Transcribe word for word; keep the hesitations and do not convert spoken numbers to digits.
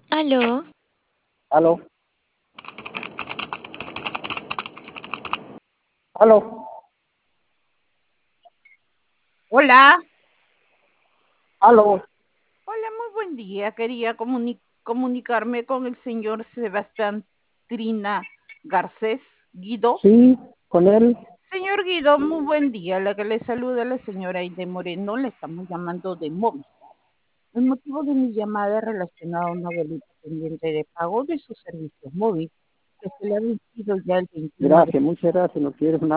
Aló, Aló, aló, Hola, aló. hola, muy buen día. Quería comuni- comunicarme con el señor Sebastián Trina Garcés Guido. Sí, con él. Señor Guido, muy buen día. La que le saluda la señora Aide Moreno, le estamos llamando de Movistar. El motivo de mi llamada es relacionado a una boleta pendiente de pago de sus servicios móviles, que se le ha vencido ya el veintiuno de Gracias, muchas gracias. No quiero nada.